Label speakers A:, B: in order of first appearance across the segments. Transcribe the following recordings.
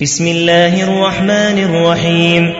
A: بسم الله الرحمن الرحيم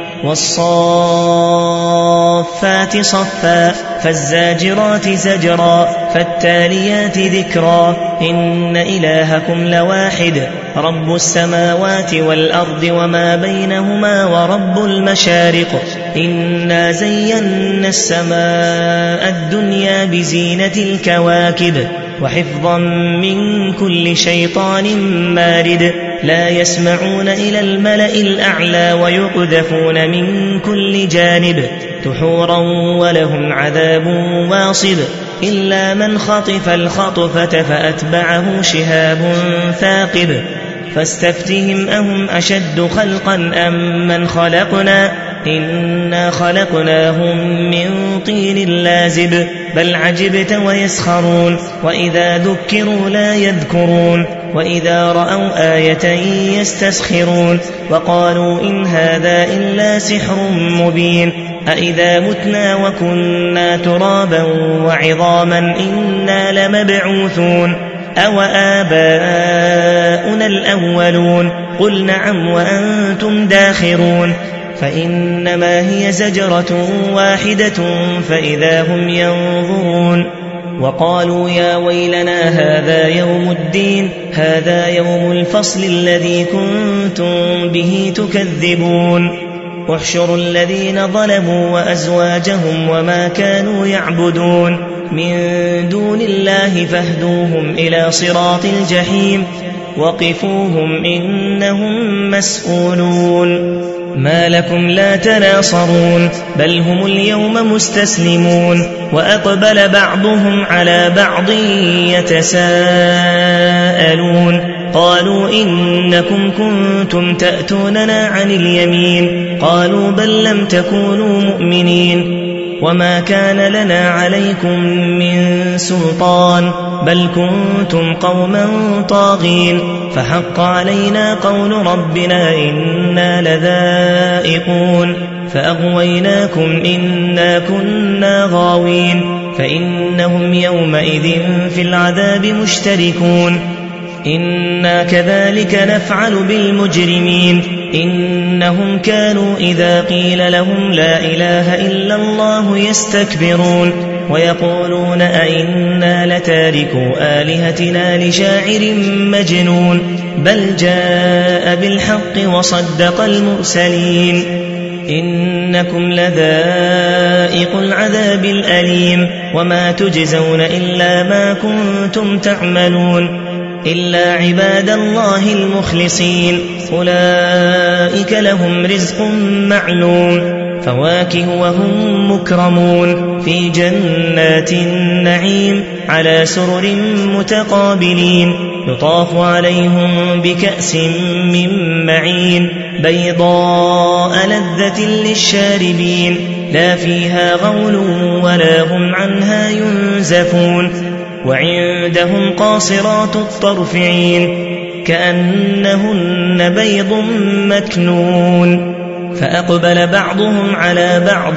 A: والصافات صفا فالزاجرات زجرا فالتاليات ذكرا إن إلهكم لواحد رب السماوات والأرض وما بينهما ورب المشارق إنا زينا السماء الدنيا بزينة الكواكب وحفظا من كل شيطان مارد لا يسمعون إلى الملأ الأعلى ويقذفون من كل جانب دحورا ولهم عذاب واصب إلا من خطف الخطفة فأتبعه شهاب ثاقب فاستفتهم أهم أشد خلقا أم من خلقنا إنا خلقناهم من طين لازب بل عجبت ويسخرون وإذا ذكروا لا يذكرون وإذا رأوا آية يستسخرون وقالوا إن هذا إلا سحر مبين أإذا متنا وكنا ترابا وعظاما إنا لمبعوثون أو آباؤنا الأولون قل نعم وأنتم داخرون فإنما هي زجرة واحدة فإذا هم ينظرون وقالوا يا ويلنا هذا يوم الدين هذا يوم الفصل الذي كنتم به تكذبون احشروا الذين ظلموا وأزواجهم وما كانوا يعبدون من دون الله فاهدوهم إلى صراط الجحيم وقفوهم إنهم مسؤولون ما لكم لا تناصرون بل هم اليوم مستسلمون وأقبل بعضهم على بعض يتساءلون قالوا إنكم كنتم تأتوننا عن اليمين قالوا بل لم تكونوا مؤمنين وما كان لنا عليكم من سلطان بل كنتم قوما طاغين فحق علينا قول ربنا إنا لذائقون فأغويناكم إنا كنا غاوين فإنهم يومئذ في العذاب مشتركون إنا كذلك نفعل بالمجرمين إنهم كانوا إذا قيل لهم لا إله إلا الله يستكبرون ويقولون أئنا لتاركو آلهتنا لشاعر مجنون بل جاء بالحق وصدق المرسلين إنكم لذائق العذاب الأليم وما تجزون إلا ما كنتم تعملون إلا عباد الله المخلصين أولئك لهم رزق معلوم فواكه وهم مكرمون في جنات النعيم على سرر متقابلين يطاف عليهم بكأس من معين بيضاء لذة للشاربين لا فيها غول ولا هم عنها ينزفون وعندهم قاصرات الطرف عين كأنهن بيض مكنون فأقبل بعضهم على بعض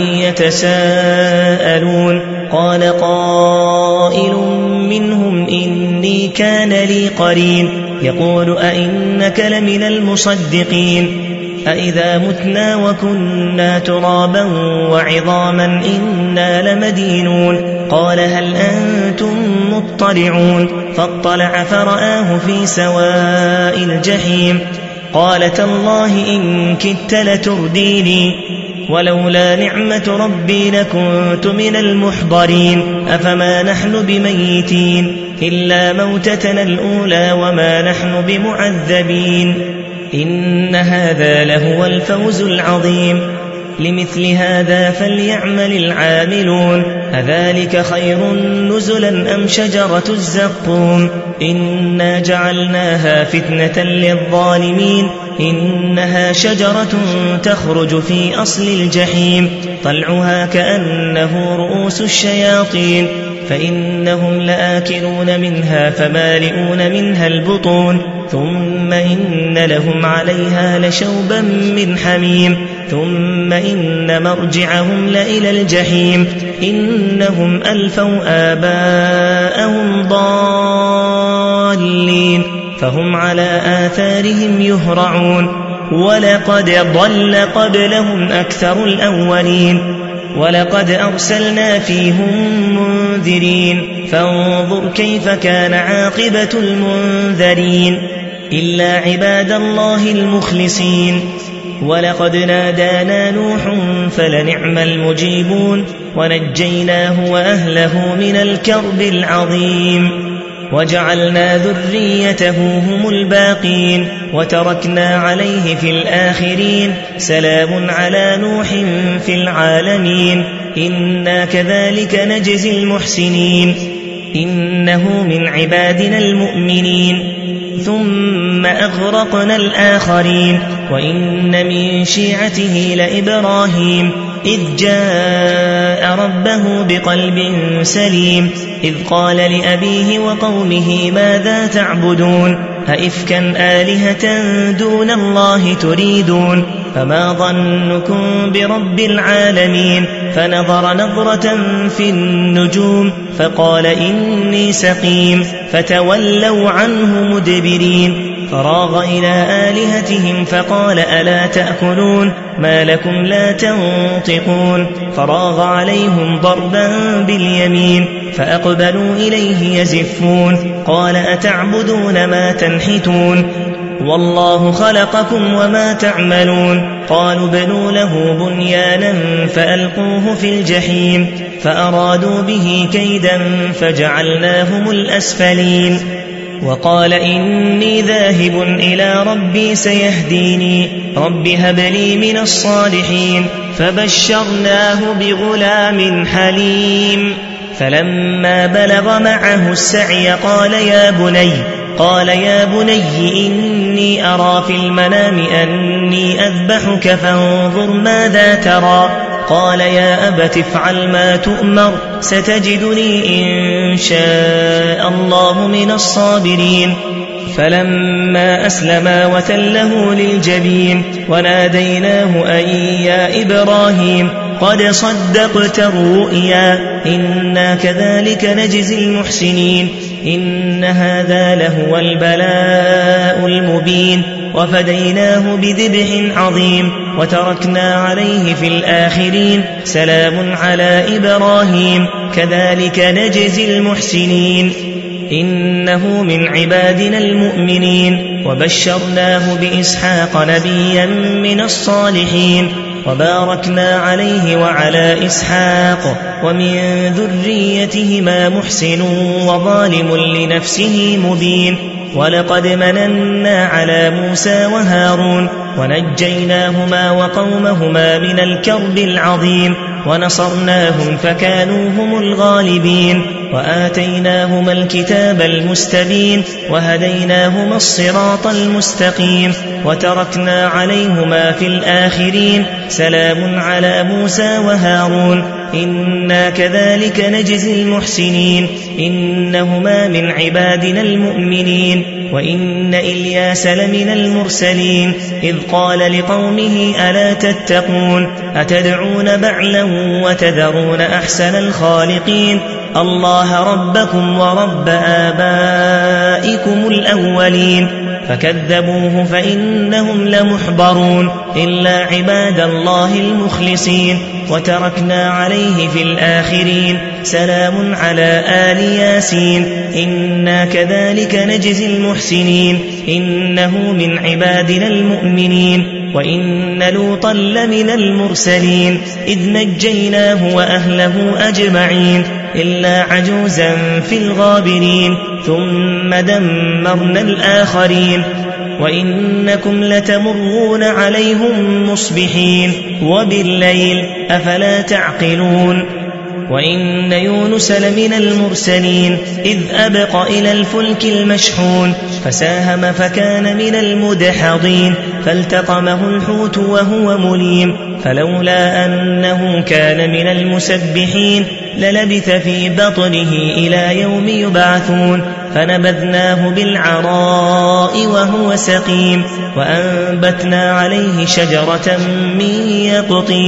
A: يتساءلون قال قائل منهم إني كان لي قرين يقول أئنك لمن المصدقين أإذا متنا وكنا ترابا وعظاما إنا لمدينون قال هل أنتم مطلعون فاطلع فرآه في سواء الجحيم قال تالله إن كدت لترديني ولولا نعمة ربي لكنت من المحضرين أفما نحن بميتين إلا موتتنا الأولى وما نحن بمعذبين إن هذا لهو الفوز العظيم لمثل هذا فليعمل العاملون أذلك خير نزلا أم شجرة الزقوم إنا جعلناها فتنة للظالمين إنها شجرة تخرج في أصل الجحيم طلعها كأنه رؤوس الشياطين فإنهم لآكلون منها فمالئون منها البطون ثم إن لهم عليها لشوبا من حميم ثم إن مرجعهم لإلى الجحيم إنهم ألفوا آباءهم ضالين فهم على آثارهم يهرعون ولقد ضل قبلهم أكثر الأولين ولقد أرسلنا فيهم منذرين فانظر كيف كان عاقبة المنذرين إلا عباد الله المخلصين ولقد نادانا نوح فلنعم المجيبون ونجيناه وأهله من الكرب العظيم وجعلنا ذريته هم الباقين وتركنا عليه في الآخرين سلام على نوح في العالمين إنا كذلك نجزي المحسنين إنه من عبادنا المؤمنين ثم أغرقنا الآخرين وإن من شيعته لإبراهيم إذ جاء ربه بقلب سليم إذ قال لأبيه وقومه ماذا تعبدون أئفكا آلهة دون الله تريدون فما ظنكم برب العالمين فنظر نظرة في النجوم فقال إني سقيم فتولوا عنه مدبرين فراغ إلى آلهتهم فقال ألا تأكلون ما لكم لا تنطقون فراغ عليهم ضربا باليمين فأقبلوا إليه يزفون قال أتعبدون ما تنحتون والله خلقكم وما تعملون قالوا بنوا له بنيانا فألقوه في الجحيم فأرادوا به كيدا فجعلناهم الأسفلين وقال إني ذاهب إلى ربي سيهديني رب هب لي من الصالحين فبشرناه بغلام حليم فلما بلغ معه السعي قال يا بني إني أرى في المنام أني أذبحك فانظر ماذا ترى قال يا أبت افعل ما تؤمر ستجدني إن شاء الله من الصابرين فلما أسلما وتله للجبين وناديناه أن يا إبراهيم قد صدقت الرؤيا إنا كذلك نجزي المحسنين إن هذا لهو البلاء المبين وفديناه بذبح عظيم وتركنا عليه في الآخرين سلام على إبراهيم كذلك نجزي المحسنين إنه من عبادنا المؤمنين وبشرناه بإسحاق نبيا من الصالحين وباركنا عليه وعلى إسحاق ومن ذريتهما محسن وظالم لنفسه مبين ولقد مننا على موسى وهارون ونجيناهما وقومهما من الكرب العظيم ونصرناهم فكانوا هم الغالبين وآتيناهما الكتاب المستبين وهديناهما الصراط المستقيم وتركنا عليهما في الآخرين سلام على موسى وهارون إنا كذلك نجزي المحسنين إنهما من عبادنا المؤمنين وإن إلياس لمن المرسلين إذ قال لقومه ألا تتقون أتدعون بعلا وتذرون أحسن الخالقين الله ربكم ورب آبائكم الأولين فكذبوه فإنهم لمحضرون إلا عباد الله المخلصين وتركنا عليه في الآخرين سلام على آل ياسين إنا كذلك نجزي المحسنين إنه من عبادنا المؤمنين وإن لوطا لمن المرسلين إذ نجيناه وأهله أجمعين إلا عجوزا في الغابرين ثم دمرنا الآخرين وإنكم لتمرون عليهم مصبحين وبالليل أفلا تعقلون وإن يونس لمن المرسلين إذ أبق إلى الفلك المشحون فساهم فكان من المدحضين فالتقمه الحوت وهو مليم فلولا أنه كان من المسبحين للبث في بطنه إلى يوم يبعثون فنبذناه بالعراء وهو سقيم وأنبتنا عليه شجرة من يقطين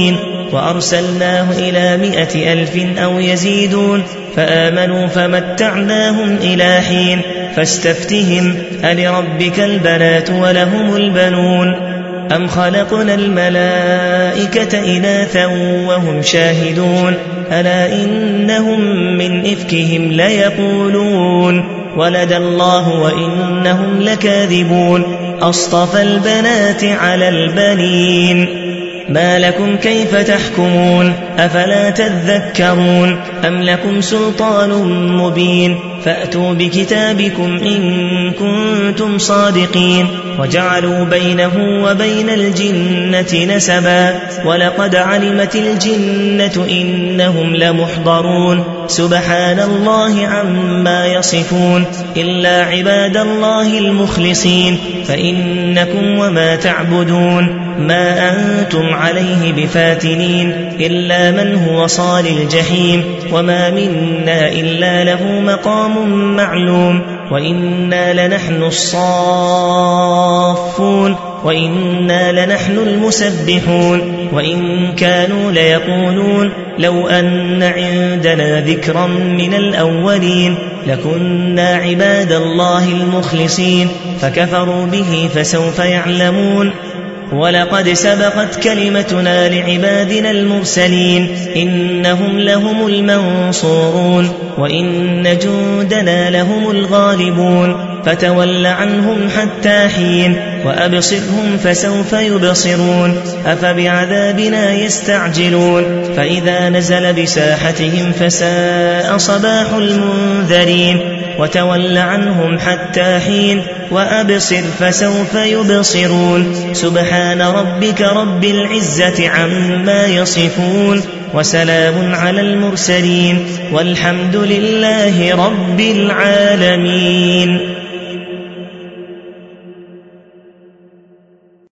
A: وأرسلناه إلى 100,000 أو يزيدون فآمنوا فمتعناهم إلى حين فاستفتهم ألربك البنات ولهم البنون أم خلقنا الملائكة إناثا وهم شاهدون ألا إنهم من إفكهم ليقولون ولد الله وإنهم لكاذبون أصطفى البنات على البنين ما لكم كيف تحكمون أفلا تذكرون أم لكم سلطان مبين فأتوا بكتابكم إن كنتم صادقين وجعلوا بينه وبين الجنة نسبا ولقد علمت الجنة إنهم لمحضرون سبحان الله عما يصفون إلا عباد الله المخلصين فإنكم وما تعبدون ما أنتم عليه بفاتنين إلا من هو صال الجحيم وما منا إلا له مقام معلوم وإنا لنحن الصافون وإنا لنحن المسبحون وإن كانوا ليقولون لو أن عندنا ذكرا من الأولين لكنا عباد الله المخلصين فكفروا به فسوف يعلمون ولقد سبقت كلمتنا لعبادنا المرسلين إنهم لهم المنصورون وإن جندنا لهم الغالبون فتول عنهم حتى حين وأبصرهم فسوف يبصرون أفبعذابنا يستعجلون فإذا نزل بساحتهم فساء صباح المنذرين وتول عنهم حتى حين وأبصر فسوف يبصرون سبحان ربك رب العزة عما يصفون وسلام على المرسلين والحمد لله رب العالمين.